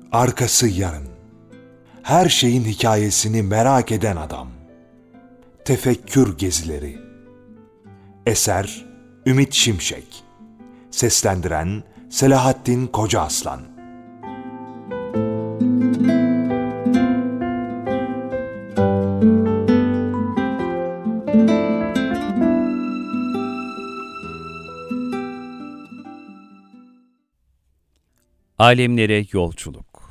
arkası yarın. Her şeyin hikayesini merak eden adam. Tefekkür gezileri. Eser Ümit Şimşek. Seslendiren Selahattin Kocaaslan. Alemlere yolculuk.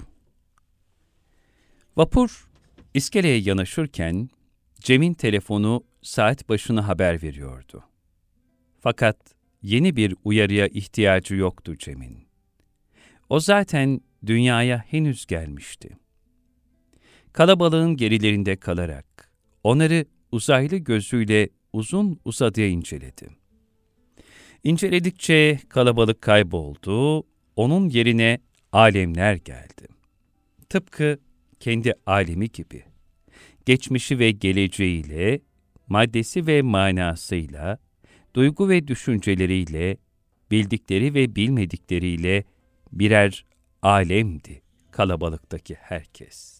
Vapur iskeleye yanaşırken Cem'in telefonu saat başına haber veriyordu. Fakat yeni bir uyarıya ihtiyacı yoktu Cem'in. O zaten dünyaya henüz gelmişti. Kalabalığın gerilerinde kalarak onları uzaylı gözüyle uzun uzadıya inceledi. İnceledikçe kalabalık kayboldu, onun yerine alemler geldi. Tıpkı kendi alemi gibi. Geçmişi ve geleceğiyle, maddesi ve manasıyla, duygu ve düşünceleriyle, bildikleri ve bilmedikleriyle birer alemdi kalabalıktaki herkes.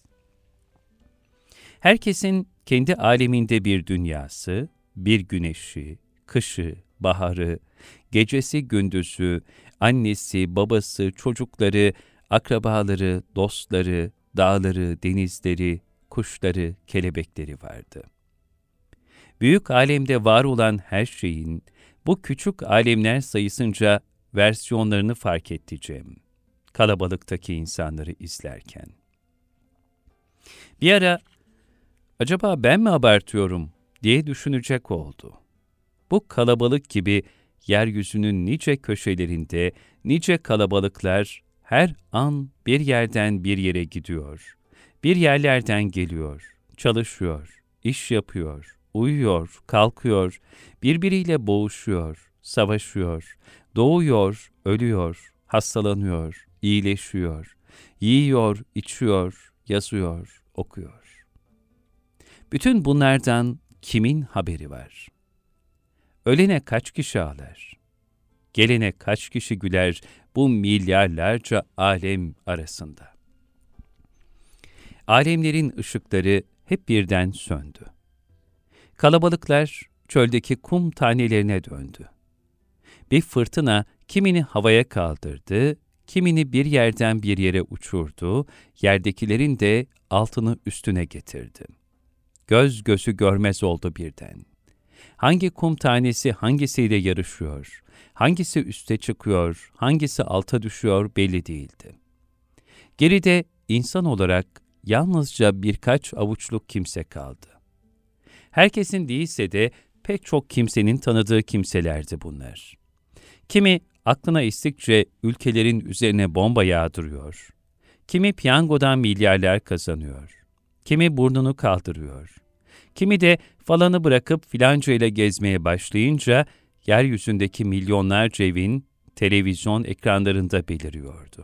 Herkesin kendi aleminde bir dünyası, bir güneşi, kışı, baharı, gecesi, gündüzü, annesi, babası, çocukları, akrabaları, dostları, dağları, denizleri, kuşları, kelebekleri vardı. Büyük alemde var olan her şeyin bu küçük alemler sayısınca versiyonlarını fark edeceğim. Kalabalıktaki insanları izlerken. Bir ara, acaba ben mi abartıyorum diye düşünecek oldu. Bu kalabalık gibi yeryüzünün nice köşelerinde, nice kalabalıklar her an bir yerden bir yere gidiyor, bir yerlerden geliyor, çalışıyor, iş yapıyor, uyuyor, kalkıyor, birbiriyle boğuşuyor, savaşıyor, doğuyor, ölüyor, hastalanıyor, iyileşiyor, yiyor, içiyor, yazıyor, okuyor. Bütün bunlardan kimin haberi var? Ölene kaç kişi ağlar? Gelene kaç kişi güler bu milyarlarca alem arasında? Alemlerin ışıkları hep birden söndü. Kalabalıklar çöldeki kum tanelerine döndü. Bir fırtına kimini havaya kaldırdı, kimini bir yerden bir yere uçurdu, yerdekilerin de altını üstüne getirdi. Göz gözü görmez oldu birden. Hangi kum tanesi hangisiyle yarışıyor, hangisi üste çıkıyor, hangisi alta düşüyor belli değildi. Geride insan olarak yalnızca birkaç avuçluk kimse kaldı. Herkesin değilse de pek çok kimsenin tanıdığı kimselerdi bunlar. Kimi aklına estikçe ülkelerin üzerine bomba yağdırıyor, kimi piyangodan milyarlar kazanıyor, kimi burnunu kaldırıyor, kimi de falanı bırakıp filanca ile gezmeye başlayınca yeryüzündeki milyonlarca evin televizyon ekranlarında beliriyordu.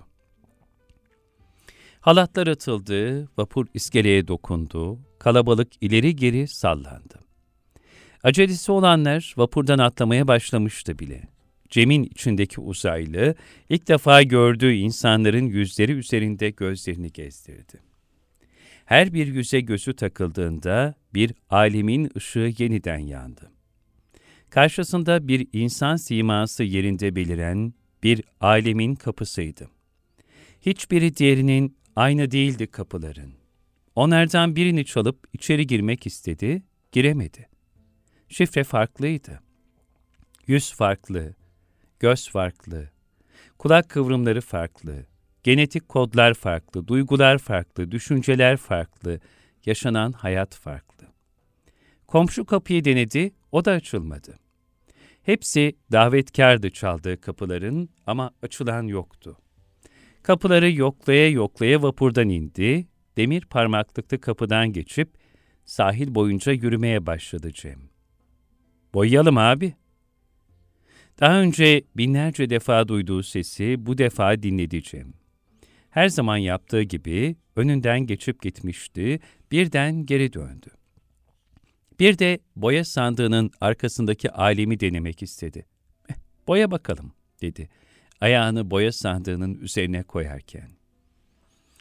Halatlar atıldı, vapur iskeleye dokundu, kalabalık ileri geri sallandı. Acelesi olanlar vapurdan atlamaya başlamıştı bile. Cem'in içindeki uzaylı, ilk defa gördüğü insanların yüzleri üzerinde gözlerini gezdirdi. Her bir yüze gözü takıldığında bir alemin ışığı yeniden yandı. Karşısında bir insan siması yerinde beliren bir alemin kapısıydı. Hiçbiri diğerinin aynı değildi kapıların. Onlardan birini çalıp içeri girmek istedi, giremedi. Şifre farklıydı. Yüz farklı, göz farklı, kulak kıvrımları farklı, genetik kodlar farklı, duygular farklı, düşünceler farklı, yaşanan hayat farklı. Komşu kapıyı denedi, o da açılmadı. Hepsi davetkardı çaldığı kapıların ama açılan yoktu. Kapıları yoklaya yoklaya vapurdan indi, demir parmaklıklı kapıdan geçip sahil boyunca yürümeye başladı Cem. "Boyayalım abi." Daha önce binlerce defa duyduğu sesi bu defa dinledi Cem. Her zaman yaptığı gibi önünden geçip gitmişti, birden geri döndü. Bir de boya sandığının arkasındaki alemi denemek istedi. "Boya bakalım," dedi, ayağını boya sandığının üzerine koyarken.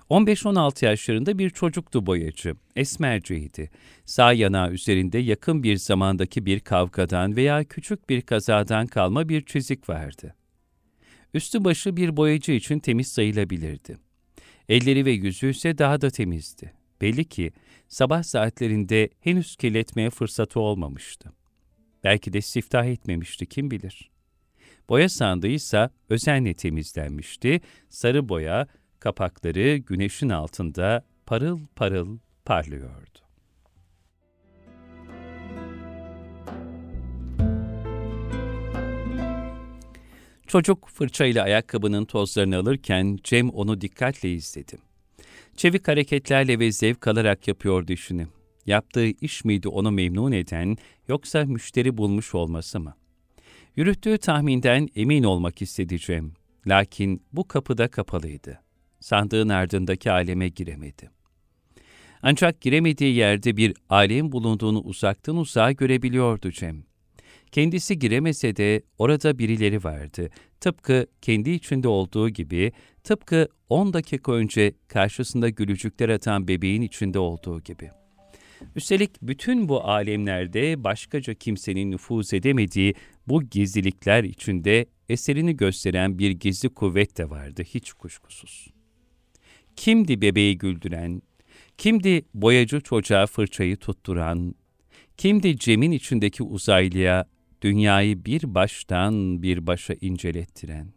15-16 yaşlarında bir çocuktu boyacı, esmerciydi. Sağ yanağı üzerinde yakın bir zamandaki bir kavgadan veya küçük bir kazadan kalma bir çizik vardı. Üstü başı bir boyacı için temiz sayılabilirdi. Elleri ve yüzü ise daha da temizdi. Belli ki sabah saatlerinde henüz kirletmeye fırsatı olmamıştı. Belki de siftah etmemişti, kim bilir. Boya sandığı ise özenle temizlenmişti. Sarı boya kapakları güneşin altında parıl parıl parlıyordu. Çocuk fırçayla ayakkabının tozlarını alırken Cem onu dikkatle izledi. Çevik hareketlerle ve zevk alarak yapıyordu işini. Yaptığı iş miydi onu memnun eden, yoksa müşteri bulmuş olması mı? Yürüttüğü tahminden emin olmak istedi Cem. Lakin bu kapı da kapalıydı. Sandığın ardındaki aleme giremedi. Ancak giremediği yerde bir alem bulunduğunu uzaktan uzağa görebiliyordu Cem. Kendisi giremese de orada birileri vardı. Tıpkı kendi içinde olduğu gibi, tıpkı 10 dakika önce karşısında gülücükler atan bebeğin içinde olduğu gibi. Üstelik bütün bu alemlerde başkaca kimsenin nüfuz edemediği bu gizlilikler içinde eserini gösteren bir gizli kuvvet de vardı hiç kuşkusuz. Kimdi bebeği güldüren, kimdi boyacı çocuğa fırçayı tutturan, kimdi Cem'in içindeki uzaylıya dünyayı bir baştan bir başa incelettiren?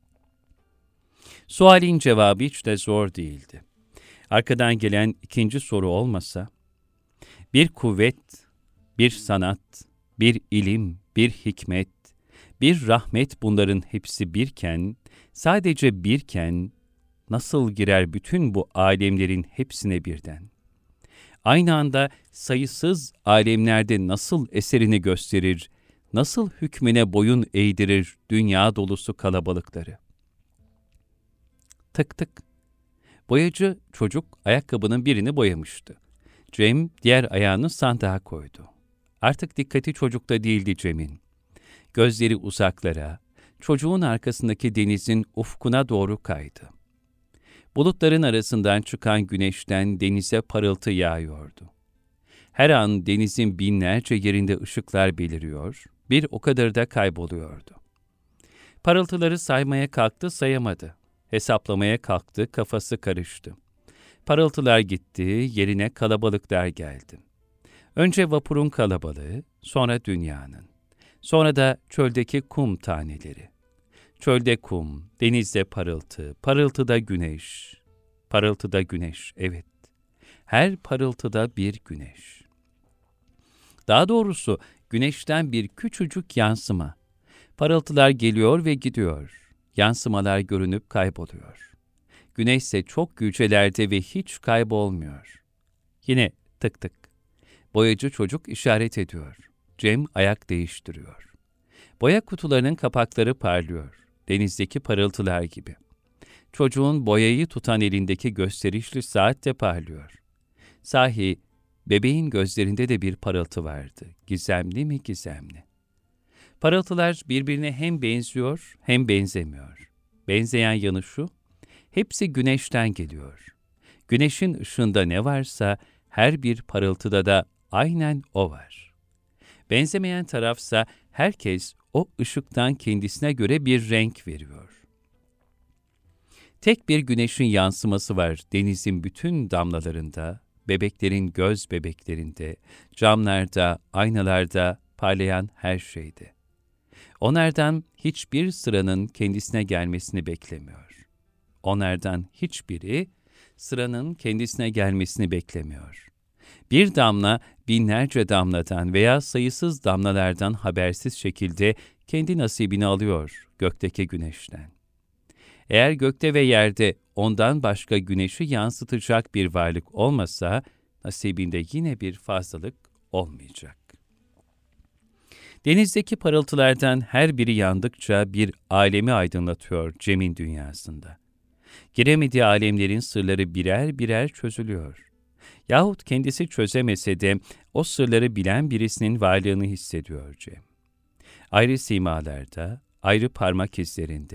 Sualin cevabı hiç de zor değildi. Arkadan gelen ikinci soru olmasa, bir kuvvet, bir sanat, bir ilim, bir hikmet, bir rahmet bunların hepsi birken, sadece birken, nasıl girer bütün bu alemlerin hepsine birden? Aynı anda sayısız alemlerde nasıl eserini gösterir, nasıl hükmüne boyun eğdirir dünya dolusu kalabalıkları? Tık tık. Boyacı çocuk ayakkabının birini boyamıştı. Cem diğer ayağını sandığa koydu. Artık dikkati çocukta değildi Cem'in. Gözleri uzaklara, çocuğun arkasındaki denizin ufkuna doğru kaydı. Bulutların arasından çıkan güneşten denize parıltı yağıyordu. Her an denizin binlerce yerinde ışıklar beliriyor, bir o kadar da kayboluyordu. Parıltıları saymaya kalktı, sayamadı. Hesaplamaya kalktı, kafası karıştı. Parıltılar gitti, yerine kalabalıklar geldi. Önce vapurun kalabalığı, sonra dünyanın. Sonra da çöldeki kum taneleri. Çölde kum, denizde parıltı, parıltıda güneş. Parıltıda güneş, evet. Her parıltıda bir güneş. Daha doğrusu güneşten bir küçücük yansıma. Parıltılar geliyor ve gidiyor. Yansımalar görünüp kayboluyor. Güneş ise çok yücelerde ve hiç kaybolmuyor. Yine tık tık. Boyacı çocuk işaret ediyor. Cem ayak değiştiriyor. Boya kutularının kapakları parlıyor. Denizdeki parıltılar gibi. Çocuğun boyayı tutan elindeki gösterişli saat de parlıyor. Sahi, bebeğin gözlerinde de bir parıltı vardı. Gizemli mi gizemli? Parıltılar birbirine hem benziyor hem benzemiyor. Benzeyen yanı şu, hepsi güneşten geliyor. Güneşin ışığında ne varsa her bir parıltıda da aynen o var. Benzemeyen tarafsa herkes o ışıktan kendisine göre bir renk veriyor. Tek bir güneşin yansıması var denizin bütün damlalarında, bebeklerin göz bebeklerinde, camlarda, aynalarda parlayan her şeyde. Onlardan hiçbir sıranın kendisine gelmesini beklemiyor. Onlardan hiçbiri sıranın kendisine gelmesini beklemiyor. Bir damla binlerce damladan veya sayısız damlalardan habersiz şekilde kendi nasibini alıyor gökteki güneşten. Eğer gökte ve yerde ondan başka güneşi yansıtacak bir varlık olmasa, nasibinde yine bir fazlalık olmayacak. Denizdeki parıltılardan her biri yandıkça bir alemi aydınlatıyor Cem'in dünyasında. Giremediği alemlerin sırları birer birer çözülüyor. Yahut kendisi çözemese de o sırları bilen birisinin varlığını hissediyor Cem. Ayrı simalarda, ayrı parmak izlerinde,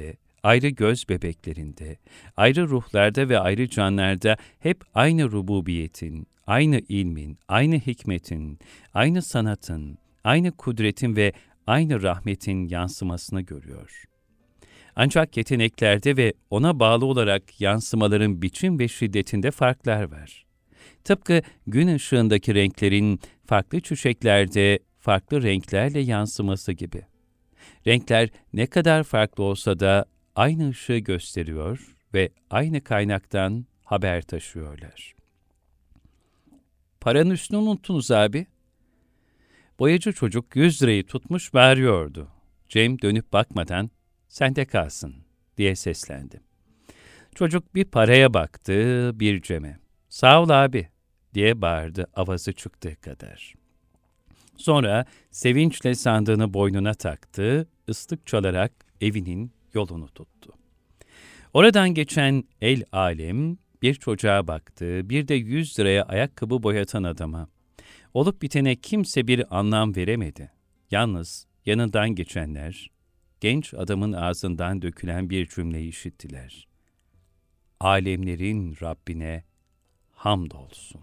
ayrı göz bebeklerinde, ayrı ruhlarda ve ayrı canlarda hep aynı rububiyetin, aynı ilmin, aynı hikmetin, aynı sanatın, aynı kudretin ve aynı rahmetin yansımasını görüyor. Ancak yeteneklerde ve ona bağlı olarak yansımaların biçim ve şiddetinde farklar var. Tıpkı gün ışığındaki renklerin farklı çiçeklerde farklı renklerle yansıması gibi. Renkler ne kadar farklı olsa da aynı ışığı gösteriyor ve aynı kaynaktan haber taşıyorlar. Paranın üstünü unuttunuz abi. Boyacı çocuk 100 lirayı tutmuş bağırıyordu. Cem dönüp bakmadan sende kalsın diye seslendi. Çocuk bir paraya baktı, bir Cem'e. Sağ ol abi diye bağırdı avazı çıktığı kadar. Sonra sevinçle sandığını boynuna taktı, ıslık çalarak evinin yolunu tuttu. Oradan geçen el alem bir çocuğa baktı, bir de 100 liraya ayakkabı boyatan adama. Olup bitene kimse bir anlam veremedi. Yalnız yanından geçenler, genç adamın ağzından dökülen bir cümleyi işittiler. Alemlerin Rabbine hamdolsun.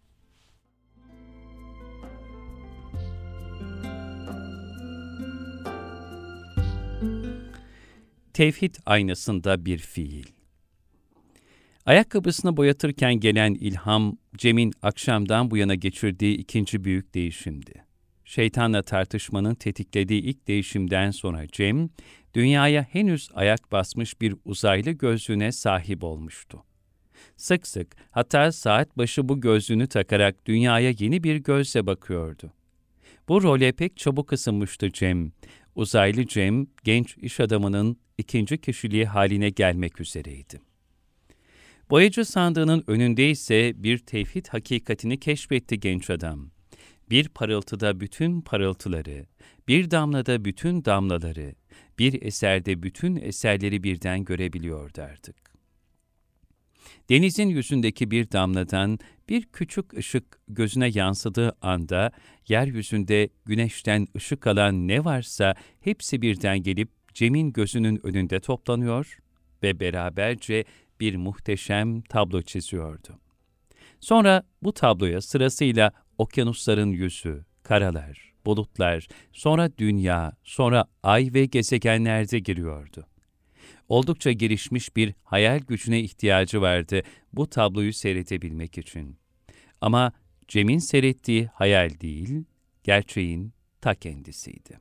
Tevhid aynasında bir fiil. Ayakkabısını boyatırken gelen ilham, Cem'in akşamdan bu yana geçirdiği ikinci büyük değişimdi. Şeytanla tartışmanın tetiklediği ilk değişimden sonra Cem, dünyaya henüz ayak basmış bir uzaylı gözlüğüne sahip olmuştu. Sık sık, hatta saat başı bu gözlüğünü takarak dünyaya yeni bir gözle bakıyordu. Bu role pek çabuk ısınmıştı Cem. Uzaylı Cem, genç iş adamının ikinci kişiliği haline gelmek üzereydi. Boyacı sandığının önünde ise bir tevhid hakikatini keşfetti genç adam. Bir parıltıda bütün parıltıları, bir damlada bütün damlaları, bir eserde bütün eserleri birden görebiliyordu artık. Denizin yüzündeki bir damladan bir küçük ışık gözüne yansıdığı anda, yeryüzünde güneşten ışık alan ne varsa hepsi birden gelip Cem'in gözünün önünde toplanıyor ve beraberce bir muhteşem tablo çiziyordu. Sonra bu tabloya sırasıyla okyanusların yüzü, karalar, bulutlar, sonra dünya, sonra ay ve gezegenler de giriyordu. Oldukça gelişmiş bir hayal gücüne ihtiyacı vardı bu tabloyu seyredebilmek için. Ama Cem'in seyrettiği hayal değil, gerçeğin ta kendisiydi.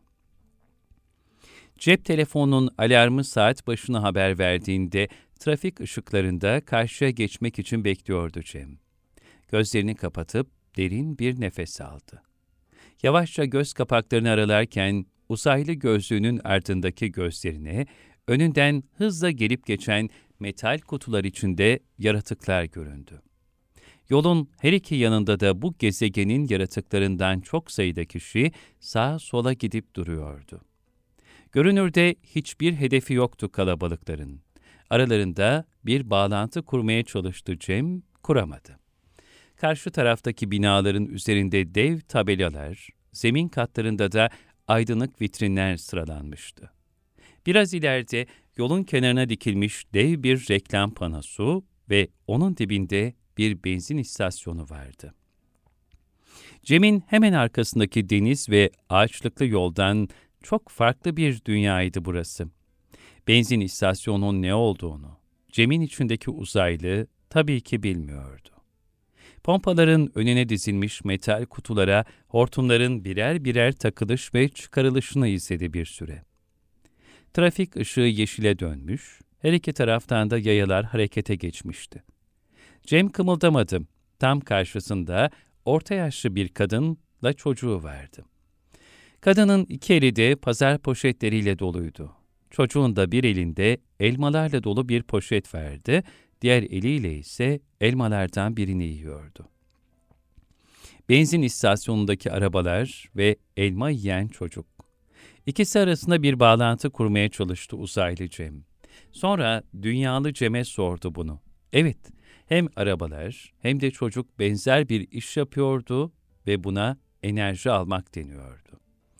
Cep telefonunun alarmı saat başına haber verdiğinde trafik ışıklarında karşıya geçmek için bekliyordu Cem. Gözlerini kapatıp derin bir nefes aldı. Yavaşça göz kapaklarını aralarken uzaylı gözlüğünün ardındaki gözlerine önünden hızla gelip geçen metal kutular içinde yaratıklar göründü. Yolun her iki yanında da bu gezegenin yaratıklarından çok sayıda kişi sağa sola gidip duruyordu. Görünürde hiçbir hedefi yoktu kalabalıkların. Aralarında bir bağlantı kurmaya çalıştı Cem, kuramadı. Karşı taraftaki binaların üzerinde dev tabelalar, zemin katlarında da aydınlık vitrinler sıralanmıştı. Biraz ileride yolun kenarına dikilmiş dev bir reklam panosu ve onun dibinde bir benzin istasyonu vardı. Cem'in hemen arkasındaki deniz ve ağaçlıklı yoldan çok farklı bir dünyaydı burası. Benzin istasyonunun ne olduğunu, Cem'in içindeki uzaylı tabii ki bilmiyordu. Pompaların önüne dizilmiş metal kutulara hortumların birer birer takılış ve çıkarılışını izledi bir süre. Trafik ışığı yeşile dönmüş, her iki taraftan da yayalar harekete geçmişti. Cem kımıldamadı. Tam karşısında orta yaşlı bir kadınla çocuğu vardı. Kadının iki eli de pazar poşetleriyle doluydu. Çocuğun da bir elinde elmalarla dolu bir poşet vardı, diğer eliyle ise elmalardan birini yiyordu. Benzin istasyonundaki arabalar ve elma yiyen çocuk. İkisi arasında bir bağlantı kurmaya çalıştı uzaylı Cem. Sonra dünyalı Cem'e sordu bunu. Evet, hem arabalar hem de çocuk benzer bir iş yapıyordu ve buna enerji almak deniyordu.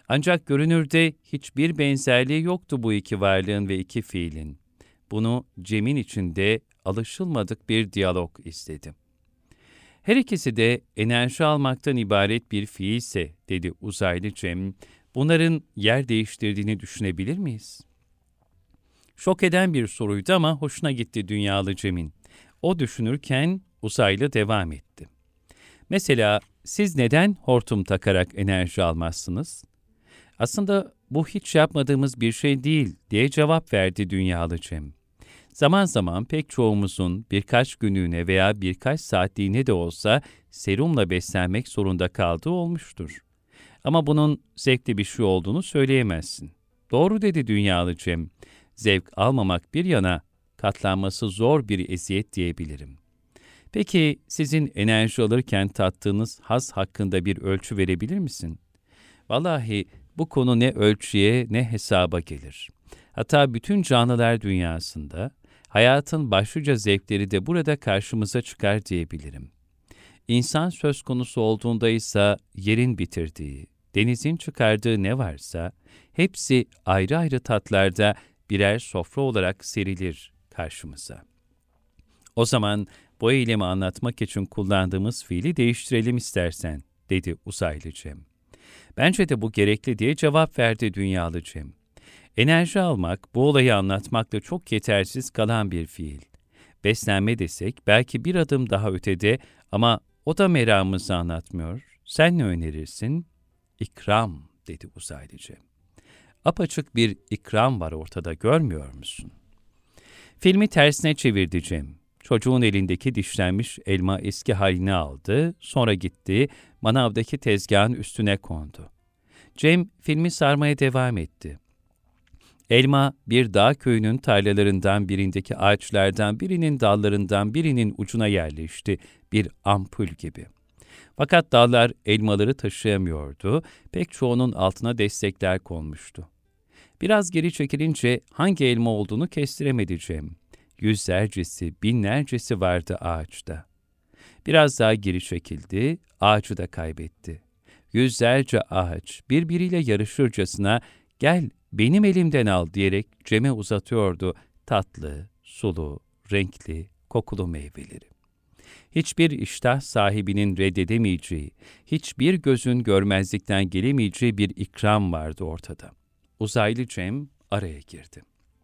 Ancak görünürde hiçbir benzerliği yoktu bu iki varlığın ve iki fiilin. Bunu Cem'in içinde alışılmadık bir diyalog istedim. Her ikisi de enerji almaktan ibaret bir fiilse, dedi uzaylı Cem, bunların yer değiştirdiğini düşünebilir miyiz? Şok eden bir soruydu ama hoşuna gitti dünyalı Cem'in. O düşünürken uzaylı devam etti. Mesela siz neden hortum takarak enerji almazsınız? Aslında bu hiç yapmadığımız bir şey değil diye cevap verdi dünyalı Cem. Zaman zaman pek çoğumuzun birkaç günlüğüne veya birkaç saatliğine de olsa serumla beslenmek zorunda kaldığı olmuştur. Ama bunun zevkli bir şey olduğunu söyleyemezsin. Doğru dedi dünyalı Cem. Zevk almamak bir yana, katlanması zor bir eziyet diyebilirim. Peki sizin enerji alırken tattığınız haz hakkında bir ölçü verebilir misin? Vallahi bu konu ne ölçüye ne hesaba gelir. Hatta bütün canlılar dünyasında hayatın başlıca zevkleri de burada karşımıza çıkar diyebilirim. İnsan söz konusu olduğunda ise yerin bitirdiği, denizin çıkardığı ne varsa hepsi ayrı ayrı tatlarda birer sofra olarak serilir karşımıza. O zaman bu eylemi anlatmak için kullandığımız fiili değiştirelim istersen, dedi uzaylı Cem. Bence de bu gerekli diye cevap verdi dünyalı Cem. Enerji almak, bu olayı anlatmakla çok yetersiz kalan bir fiil. Beslenme desek belki bir adım daha ötede ama o da meramımızı anlatmıyor. Sen ne önerirsin? İkram, dedi uzaylı Cem. Apaçık bir ikram var ortada, görmüyor musun? Filmi tersine çevirdi Cem. Çocuğun elindeki dişlenmiş elma eski halini aldı, sonra gitti, manavdaki tezgahın üstüne kondu. Cem filmi sarmaya devam etti. Elma bir dağ köyünün tarlalarından birindeki ağaçlardan birinin dallarından birinin ucuna yerleşti, bir ampul gibi. Fakat dallar elmaları taşıyamıyordu, pek çoğunun altına destekler konmuştu. Biraz geri çekilince hangi elma olduğunu kestiremedi Cem. Yüzlercesi, binlercesi vardı ağaçta. Biraz daha geri çekildi, ağacı da kaybetti. Yüzlerce ağaç birbiriyle yarışırcasına "Gel, benim elimden al" diyerek Cem'e uzatıyordu tatlı, sulu, renkli, kokulu meyveleri. Hiçbir iştah sahibinin reddedemeyeceği, hiçbir gözün görmezlikten gelemeyeceği bir ikram vardı ortada. Uzaylı Cem araya girdi.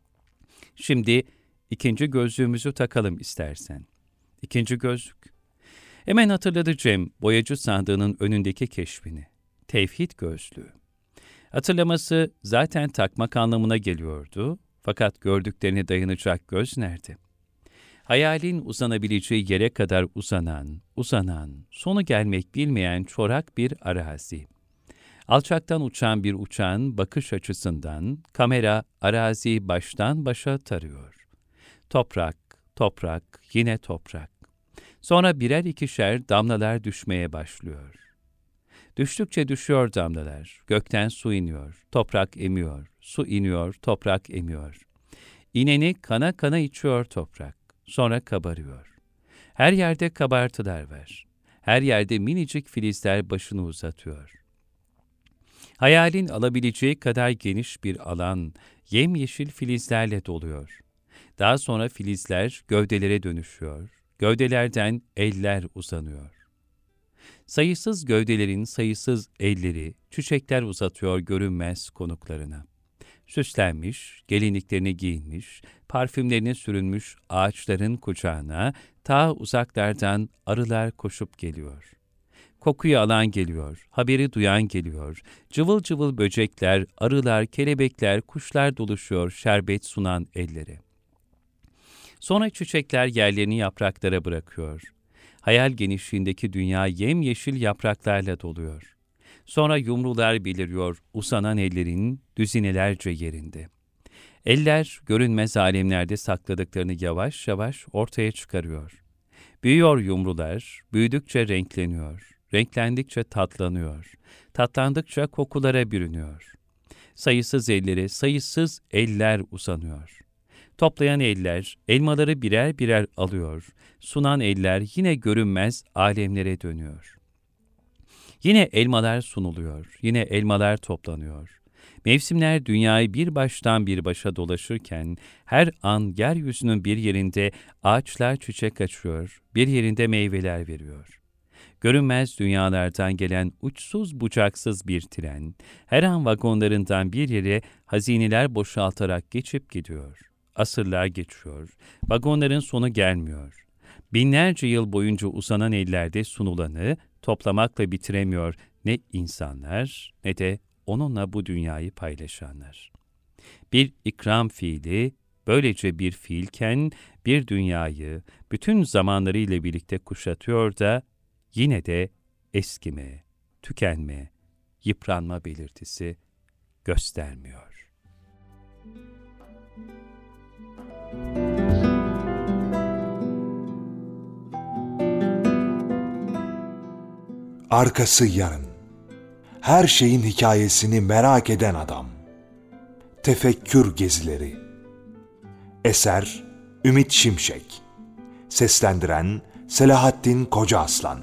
Şimdi ikinci gözlüğümüzü takalım istersen. İkinci gözlük. Hemen hatırladı Cem, boyacı sandığının önündeki keşfini. Tevhid gözlüğü. Hatırlaması zaten takmak anlamına geliyordu, fakat gördüklerine dayanacak göz nerede? Hayalin uzanabileceği yere kadar uzanan, sonu gelmek bilmeyen çorak bir arazi. Alçaktan uçan bir uçağın bakış açısından kamera araziyi baştan başa tarıyor. Toprak, toprak, yine toprak. Sonra birer ikişer damlalar düşmeye başlıyor. Düştükçe düşüyor damlalar, gökten su iniyor, toprak emiyor, su iniyor, toprak emiyor. İneni kana kana içiyor toprak, sonra kabarıyor. Her yerde kabartılar var, her yerde minicik filizler başını uzatıyor. Hayalin alabileceği kadar geniş bir alan, yemyeşil filizlerle doluyor. Daha sonra filizler gövdelere dönüşüyor, gövdelerden eller uzanıyor. Sayısız gövdelerin sayısız elleri, çiçekler uzatıyor görünmez konuklarına. Süslenmiş, gelinliklerini giyinmiş, parfümlerini sürünmüş ağaçların kucağına ta uzaklardan arılar koşup geliyor. Kokuyu alan geliyor, haberi duyan geliyor, cıvıl cıvıl böcekler, arılar, kelebekler, kuşlar doluşuyor şerbet sunan ellere. Sonra çiçekler yerlerini yapraklara bırakıyor. Hayal genişliğindeki dünya yemyeşil yapraklarla doluyor. Sonra yumrular beliriyor uzanan ellerin düzinelerce yerinde. Eller görünmez alemlerde sakladıklarını yavaş yavaş ortaya çıkarıyor. Büyüyor yumrular, büyüdükçe renkleniyor. Renklendikçe tatlanıyor. Tatlandıkça kokulara bürünüyor. Sayısız ellere sayısız eller uzanıyor. Toplayan eller elmaları birer birer alıyor. Sunan eller yine görünmez alemlere dönüyor. Yine elmalar sunuluyor, yine elmalar toplanıyor. Mevsimler dünyayı bir baştan bir başa dolaşırken, her an yeryüzünün bir yerinde ağaçlar çiçek açıyor, bir yerinde meyveler veriyor. Görünmez dünyalardan gelen uçsuz bucaksız bir tren, her an vagonlarından bir yere hazineler boşaltarak geçip gidiyor. Asırlar geçiyor, vagonların sonu gelmiyor. Binlerce yıl boyunca uzanan ellerde sunulanı toplamakla bitiremiyor ne insanlar ne de onunla bu dünyayı paylaşanlar. Bir ikram fiili, böylece bir fiilken bir dünyayı bütün zamanlarıyla birlikte kuşatıyor da yine de eskime, tükenme, yıpranma belirtisi göstermiyor. Arkası yarın. Her şeyin hikayesini merak eden adam. Tefekkür gezileri. Eser Ümit Şimşek. Seslendiren Selahattin Kocaaslan.